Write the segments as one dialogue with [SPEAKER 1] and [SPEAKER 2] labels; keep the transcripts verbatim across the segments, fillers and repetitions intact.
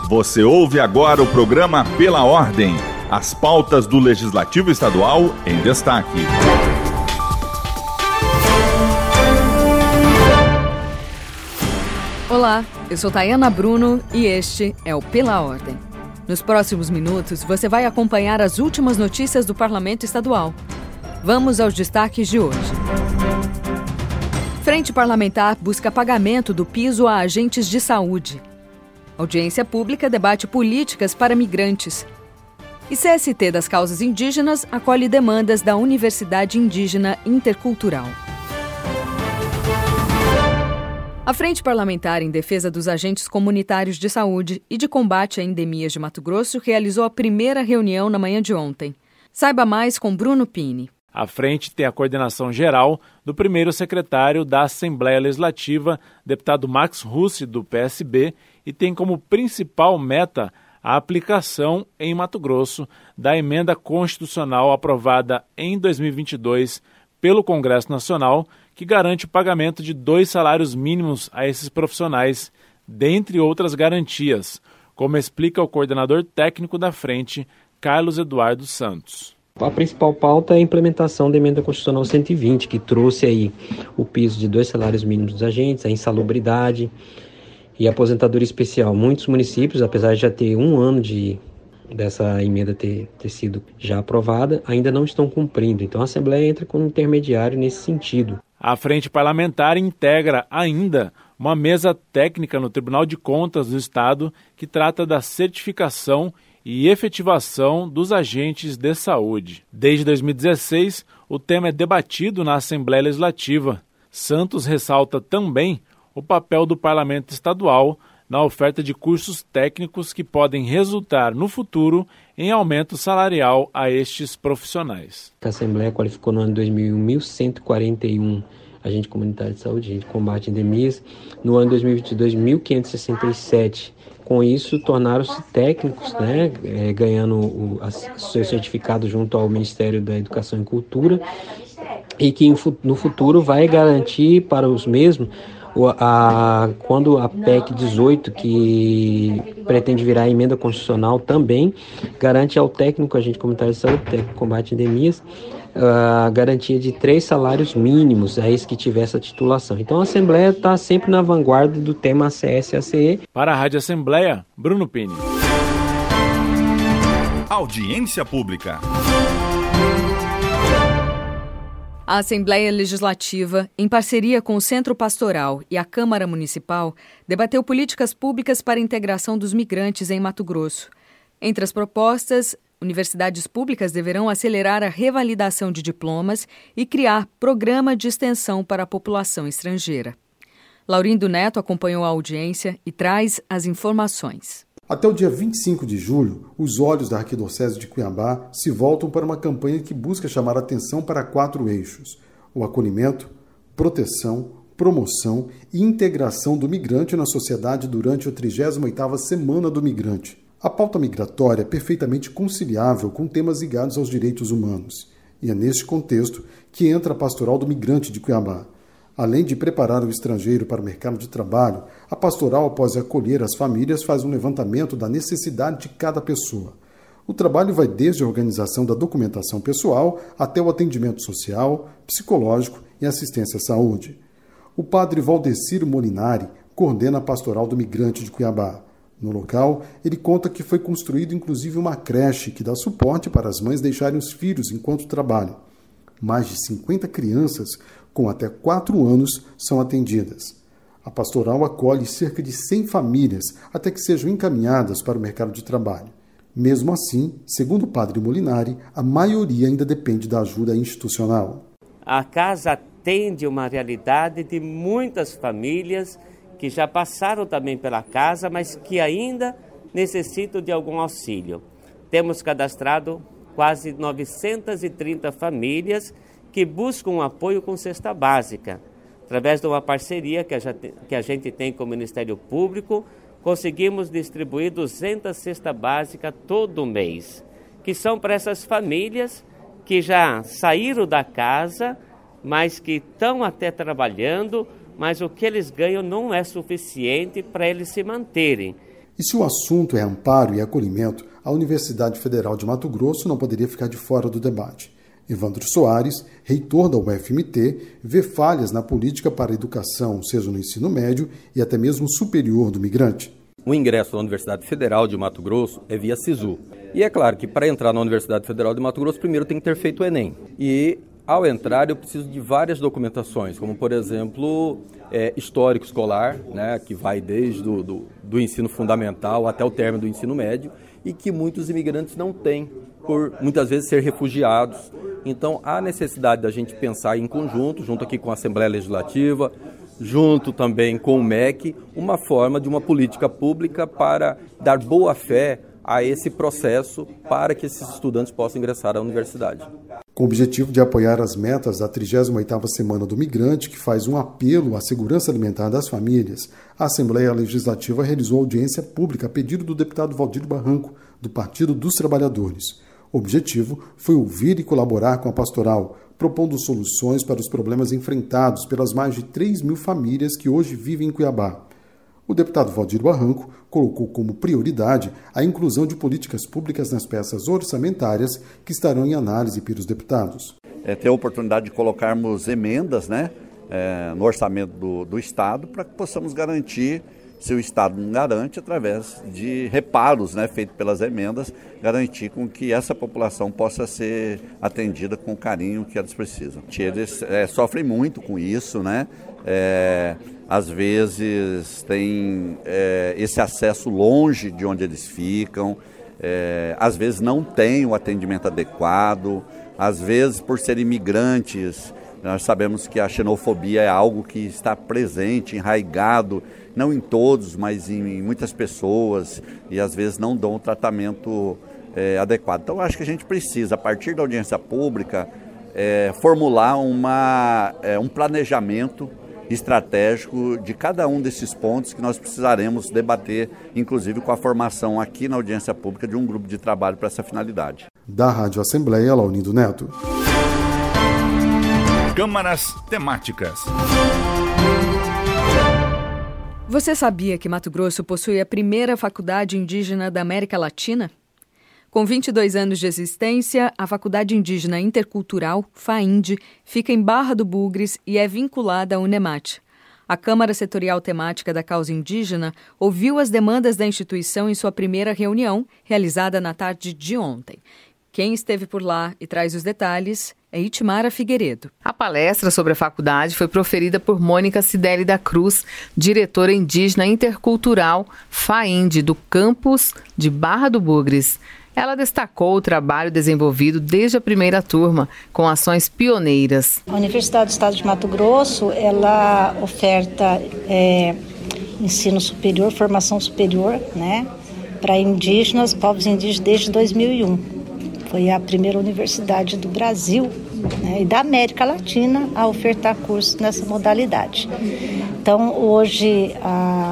[SPEAKER 1] Você ouve agora o programa Pela Ordem, as pautas do Legislativo Estadual em destaque.
[SPEAKER 2] Olá, eu sou Tayana Bruno e este é o Pela Ordem. Nos próximos minutos, você vai acompanhar as últimas notícias do Parlamento Estadual. Vamos aos destaques de hoje. Frente Parlamentar busca pagamento do piso a agentes de saúde. Audiência pública debate políticas para migrantes. E C S T das Causas Indígenas acolhe demandas da Universidade Indígena Intercultural. A Frente Parlamentar em Defesa dos Agentes Comunitários de Saúde e de Combate a Endemias de Mato Grosso realizou a primeira reunião na manhã de ontem. Saiba mais com Bruno Pini.
[SPEAKER 3] A frente tem a coordenação geral do primeiro secretário da Assembleia Legislativa, deputado Max Russi, do P S B, e tem como principal meta a aplicação em Mato Grosso da emenda constitucional aprovada em dois mil e vinte e dois pelo Congresso Nacional, que garante o pagamento de dois salários mínimos a esses profissionais, dentre outras garantias, como explica o coordenador técnico da frente, Carlos Eduardo Santos.
[SPEAKER 4] A principal pauta é a implementação da emenda constitucional cento e vinte, que trouxe aí o piso de dois salários mínimos dos agentes, a insalubridade e a aposentadoria especial. Muitos municípios, apesar de já ter um ano de dessa emenda ter, ter sido já aprovada, ainda não estão cumprindo. Então a Assembleia entra como intermediário nesse sentido.
[SPEAKER 3] A Frente Parlamentar integra ainda uma mesa técnica no Tribunal de Contas do Estado que trata da certificação e efetivação dos agentes de saúde. Desde dois mil e dezesseis, o tema é debatido na Assembleia Legislativa. Santos ressalta também o papel do Parlamento Estadual na oferta de cursos técnicos que podem resultar no futuro em aumento salarial a estes profissionais.
[SPEAKER 4] A Assembleia qualificou no ano de dois mil mil cento e quarenta e um agentes comunitários de saúde, agente de combate a endemias. No ano de dois mil e vinte e dois, mil quinhentos e sessenta e sete. Com isso, tornaram-se técnicos, né, é, ganhando o a, seu certificado junto ao Ministério da Educação e Cultura, e que no futuro vai garantir para os mesmos, a, a, quando a P E C dezoito, que pretende virar a emenda constitucional também, garante ao técnico agente comunitário de saúde, técnico de combate a endemias, a garantia de três salários mínimos a esse que tiver essa titulação. Então a Assembleia está sempre na vanguarda do tema A C S e A C E.
[SPEAKER 3] Para a Rádio Assembleia, Bruno Pini.
[SPEAKER 1] Audiência pública.
[SPEAKER 2] A Assembleia Legislativa, em parceria com o Centro Pastoral e a Câmara Municipal, debateu políticas públicas para a integração dos migrantes em Mato Grosso. Entre as propostas, universidades públicas deverão acelerar a revalidação de diplomas e criar programa de extensão para a população estrangeira. Laurindo Neto acompanhou a audiência e traz as informações.
[SPEAKER 5] Até o dia vinte e cinco de julho, os olhos da Arquidiocese de Cuiabá se voltam para uma campanha que busca chamar a atenção para quatro eixos: o acolhimento, proteção, promoção e integração do migrante na sociedade durante a trigésima oitava Semana do Migrante. A pauta migratória é perfeitamente conciliável com temas ligados aos direitos humanos, e é neste contexto que entra a Pastoral do Migrante de Cuiabá. Além de preparar o estrangeiro para o mercado de trabalho, a pastoral, após acolher as famílias, faz um levantamento da necessidade de cada pessoa. O trabalho vai desde a organização da documentação pessoal até o atendimento social, psicológico e assistência à saúde. O padre Valdeciro Molinari coordena a Pastoral do Migrante de Cuiabá. No local, ele conta que foi construído inclusive uma creche que dá suporte para as mães deixarem os filhos enquanto trabalham. Mais de cinquenta crianças com até quatro anos são atendidas. A pastoral acolhe cerca de cem famílias até que sejam encaminhadas para o mercado de trabalho. Mesmo assim, segundo o padre Molinari, a maioria ainda depende da ajuda institucional.
[SPEAKER 6] A casa atende uma realidade de muitas famílias que já passaram também pela casa, mas que ainda necessitam de algum auxílio. Temos cadastrado quase novecentas e trinta famílias que buscam um apoio com cesta básica. Através de uma parceria que a, gente, que a gente tem com o Ministério Público, conseguimos distribuir duzentas cestas básicas todo mês, que são para essas famílias que já saíram da casa, mas que estão até trabalhando, mas o que eles ganham não é suficiente para eles se manterem.
[SPEAKER 5] E se o assunto é amparo e acolhimento, a Universidade Federal de Mato Grosso não poderia ficar de fora do debate. Evandro Soares, reitor da U F M T, vê falhas na política para a educação, seja no ensino médio e até mesmo superior do migrante.
[SPEAKER 7] O ingresso na Universidade Federal de Mato Grosso é via SISU. E é claro que para entrar na Universidade Federal de Mato Grosso, primeiro tem que ter feito o Enem. E ao entrar eu preciso de várias documentações, como por exemplo, é, histórico escolar, né, que vai desde do, do, do ensino fundamental até o término do ensino médio, e que muitos imigrantes não têm, por muitas vezes ser refugiados. Então há necessidade da gente pensar em conjunto, junto aqui com a Assembleia Legislativa, junto também com o M E C, uma forma de uma política pública para dar boa fé a esse processo para que esses estudantes possam ingressar à universidade.
[SPEAKER 5] Com o objetivo de apoiar as metas da trigésima oitava Semana do Migrante, que faz um apelo à segurança alimentar das famílias, a Assembleia Legislativa realizou audiência pública a pedido do deputado Valdir Barranco, do Partido dos Trabalhadores. O objetivo foi ouvir e colaborar com a pastoral, propondo soluções para os problemas enfrentados pelas mais de três mil famílias que hoje vivem em Cuiabá. O deputado Valdir Barranco colocou como prioridade a inclusão de políticas públicas nas peças orçamentárias que estarão em análise pelos deputados.
[SPEAKER 8] É ter a oportunidade de colocarmos emendas, né, é, no orçamento do, do Estado para que possamos garantir, se o Estado não garante, através de reparos, né, feitos pelas emendas, garantir com que essa população possa ser atendida com o carinho que elas precisam. Eles é, sofrem muito com isso, né? É, às vezes tem é, esse acesso longe de onde eles ficam, é, às vezes não tem o atendimento adequado, às vezes por serem imigrantes, nós sabemos que a xenofobia é algo que está presente, enraigado, não em todos, mas em, em muitas pessoas, e às vezes não dão o tratamento é, adequado. Então acho que a gente precisa, a partir da audiência pública, é, formular uma, é, um planejamento estratégico de cada um desses pontos que nós precisaremos debater, inclusive com a formação aqui na audiência pública de um grupo de trabalho para essa finalidade.
[SPEAKER 5] Da Rádio Assembleia, Laurindo Neto.
[SPEAKER 1] Câmaras temáticas.
[SPEAKER 2] Você sabia que Mato Grosso possui a primeira faculdade indígena da América Latina? Com vinte e dois anos de existência, a Faculdade Indígena Intercultural, FAIND, fica em Barra do Bugres e é vinculada à UNEMAT. A Câmara Setorial Temática da Causa Indígena ouviu as demandas da instituição em sua primeira reunião, realizada na tarde de ontem. Quem esteve por lá e traz os detalhes é Itimara Figueiredo.
[SPEAKER 9] A palestra sobre a faculdade foi proferida por Mônica Cidelli da Cruz, diretora indígena intercultural FAIND do campus de Barra do Bugres. Ela destacou o trabalho desenvolvido desde a primeira turma, com ações pioneiras.
[SPEAKER 10] A Universidade do Estado de Mato Grosso, ela oferta é, ensino superior, formação superior, né, para indígenas, povos indígenas desde dois mil e um. Foi a primeira universidade do Brasil, né, e da América Latina a ofertar cursos nessa modalidade. Então, hoje, a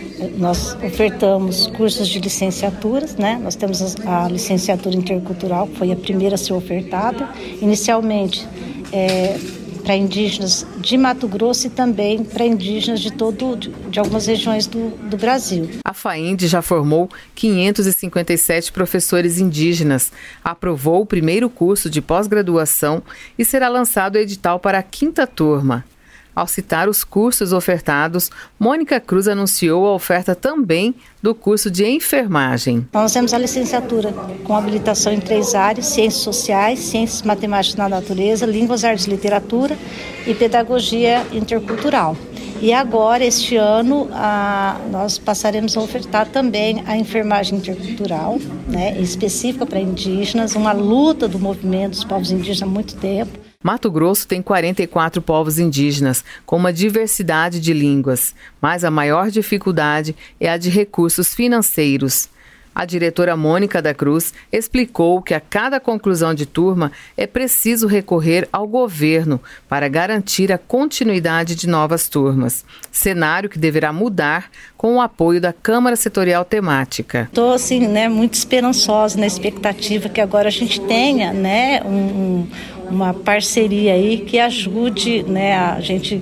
[SPEAKER 10] nós ofertamos cursos de licenciaturas, né? Nós temos a licenciatura intercultural, que foi a primeira a ser ofertada, inicialmente é, para indígenas de Mato Grosso e também para indígenas de, todo, de, de algumas regiões do, do Brasil.
[SPEAKER 9] A FAIND já formou quinhentos e cinquenta e sete professores indígenas, aprovou o primeiro curso de pós-graduação e será lançado o edital para a quinta turma. Ao citar os cursos ofertados, Mônica Cruz anunciou a oferta também do curso de enfermagem.
[SPEAKER 10] Nós temos a licenciatura com habilitação em três áreas: ciências sociais, ciências matemáticas da natureza, línguas, artes e literatura e pedagogia intercultural. E agora, este ano, a, nós passaremos a ofertar também a enfermagem intercultural, né, específica para indígenas, uma luta do movimento dos povos indígenas há muito tempo.
[SPEAKER 9] Mato Grosso tem quarenta e quatro povos indígenas, com uma diversidade de línguas, mas a maior dificuldade é a de recursos financeiros. A diretora Mônica da Cruz explicou que a cada conclusão de turma é preciso recorrer ao governo para garantir a continuidade de novas turmas, cenário que deverá mudar com o apoio da Câmara Setorial Temática.
[SPEAKER 10] Estou assim, né, muito esperançosa na expectativa que agora a gente tenha, né, um, um, uma parceria aí que ajude, né, a gente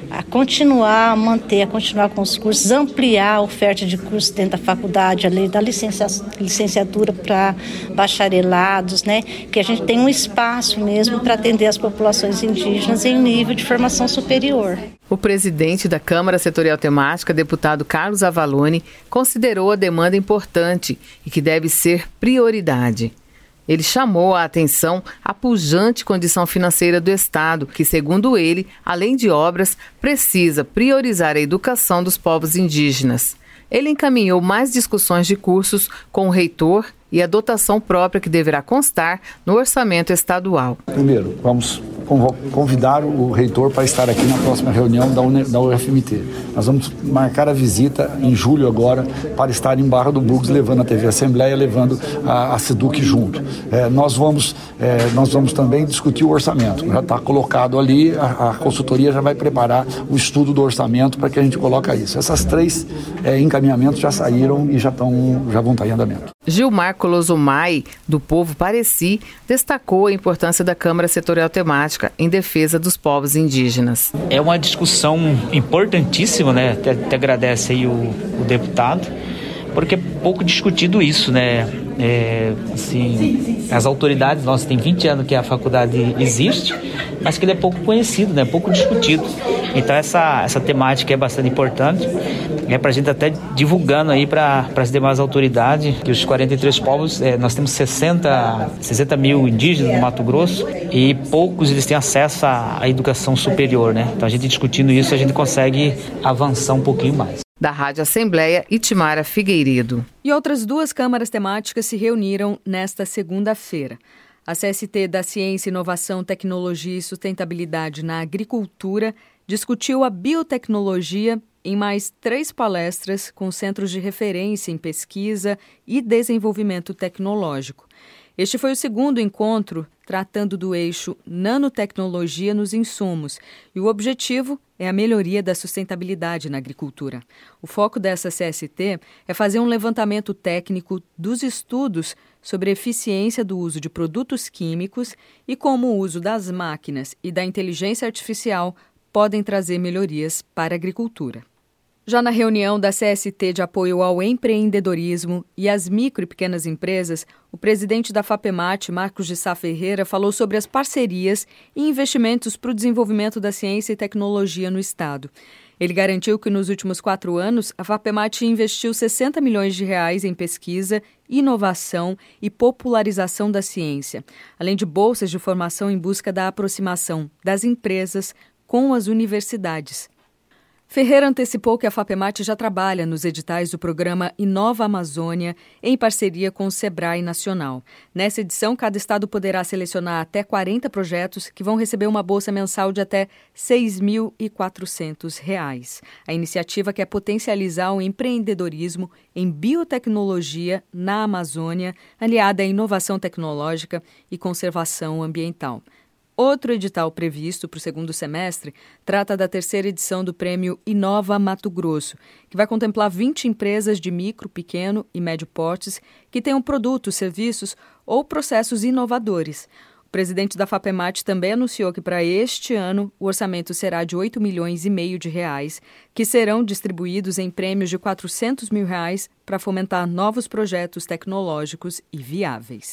[SPEAKER 10] a continuar, a manter, a continuar com os cursos, ampliar a oferta de cursos dentro da faculdade, a lei da licencia, licenciatura para bacharelados, né? Que a gente tem um espaço mesmo para atender as populações indígenas em nível de formação superior.
[SPEAKER 9] O presidente da Câmara Setorial Temática, deputado Carlos Avalone, considerou a demanda importante e que deve ser prioridade. Ele chamou a atenção à pujante condição financeira do Estado, que, segundo ele, além de obras, precisa priorizar a educação dos povos indígenas. Ele encaminhou mais discussões de cursos com o reitor e a dotação própria que deverá constar no orçamento estadual.
[SPEAKER 11] Primeiro, vamos convidar o reitor para estar aqui na próxima reunião da U F M T. Nós vamos marcar a visita em julho agora para estar em Barra do Bugres, levando a T V Assembleia, levando a, a SEDUC junto. É, nós, vamos, é, nós vamos também discutir o orçamento. Já está colocado ali, a, a consultoria já vai preparar o estudo do orçamento para que a gente coloque isso. Essas três é, encaminhamentos já saíram e já, estão, já vão estar em andamento.
[SPEAKER 9] Gilmar Colosomai, do Povo Pareci, destacou a importância da Câmara Setorial Temática em defesa dos povos indígenas.
[SPEAKER 12] É uma discussão importantíssima, né? Até, até agradece aí o, o deputado, porque é pouco discutido isso, né? É, assim, as autoridades, nossa, tem vinte anos que a faculdade existe, mas que ele é pouco conhecido, né? Pouco discutido. Então essa, essa temática é bastante importante, é para a gente até divulgando aí para as demais autoridades, que os quarenta e três povos, é, nós temos sessenta mil indígenas no Mato Grosso e poucos eles têm acesso à, à educação superior, né? Então a gente discutindo isso, a gente consegue avançar um pouquinho mais.
[SPEAKER 9] Da Rádio Assembleia, Itimara Figueiredo.
[SPEAKER 2] E outras duas câmaras temáticas se reuniram nesta segunda-feira. A C S T da Ciência, Inovação, Tecnologia e Sustentabilidade na Agricultura discutiu a biotecnologia em mais três palestras com centros de referência em pesquisa e desenvolvimento tecnológico. Este foi o segundo encontro tratando do eixo nanotecnologia nos insumos, e o objetivo é a melhoria da sustentabilidade na agricultura. O foco dessa C S T é fazer um levantamento técnico dos estudos sobre a eficiência do uso de produtos químicos e como o uso das máquinas e da inteligência artificial podem trazer melhorias para a agricultura. Já na reunião da C S T de apoio ao empreendedorismo e às micro e pequenas empresas, o presidente da FAPEMAT, Marcos de Sá Ferreira, falou sobre as parcerias e investimentos para o desenvolvimento da ciência e tecnologia no Estado. Ele garantiu que nos últimos quatro anos, a FAPEMAT investiu sessenta milhões de reais em pesquisa, inovação e popularização da ciência, além de bolsas de formação em busca da aproximação das empresas com as universidades. Ferreira antecipou que a FAPEMAT já trabalha nos editais do programa Inova Amazônia em parceria com o Sebrae Nacional. Nessa edição, cada estado poderá selecionar até quarenta projetos que vão receber uma bolsa mensal de até seis mil e quatrocentos reais. A iniciativa quer potencializar o empreendedorismo em biotecnologia na Amazônia, aliada à inovação tecnológica e conservação ambiental. Outro edital previsto para o segundo semestre trata da terceira edição do prêmio Inova Mato Grosso, que vai contemplar vinte empresas de micro, pequeno e médio portes que tenham produtos, serviços ou processos inovadores. O presidente da FAPEMAT também anunciou que para este ano o orçamento será de oito milhões e meio de reais, que serão distribuídos em prêmios de quatrocentos mil reais para fomentar novos projetos tecnológicos e viáveis.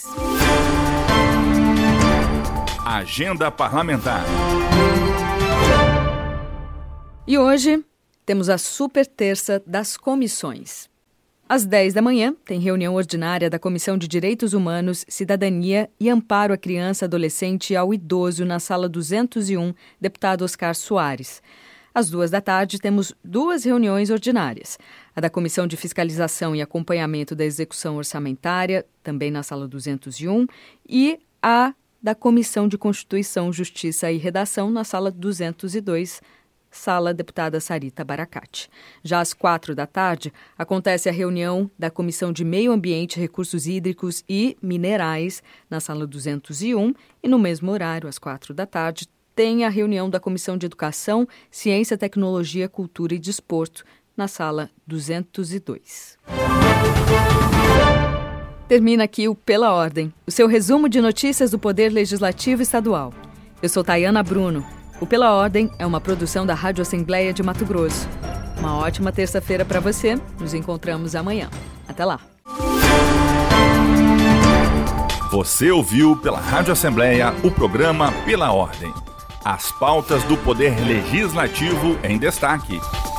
[SPEAKER 1] Agenda Parlamentar.
[SPEAKER 2] E hoje temos a super terça das comissões. Às dez da manhã, tem reunião ordinária da Comissão de Direitos Humanos, Cidadania e Amparo à Criança, Adolescente e ao Idoso na Sala duzentos e um, deputado Oscar Soares. Às duas da tarde, temos duas reuniões ordinárias. A da Comissão de Fiscalização e Acompanhamento da Execução Orçamentária, também na Sala duzentos e um, e a da Comissão de Constituição, Justiça e Redação, na Sala duzentos e dois, Sala Deputada Sarita Baracate. Já às quatro da tarde, acontece a reunião da Comissão de Meio Ambiente, Recursos Hídricos e Minerais, na Sala duzentos e um, e no mesmo horário, às quatro da tarde, tem a reunião da Comissão de Educação, Ciência, Tecnologia, Cultura e Desporto, na Sala duzentos e dois. Termina aqui o Pela Ordem, o seu resumo de notícias do Poder Legislativo Estadual. Eu sou Tayana Bruno. O Pela Ordem é uma produção da Rádio Assembleia de Mato Grosso. Uma ótima terça-feira para você. Nos encontramos amanhã. Até lá.
[SPEAKER 1] Você ouviu pela Rádio Assembleia o programa Pela Ordem. As pautas do Poder Legislativo em destaque.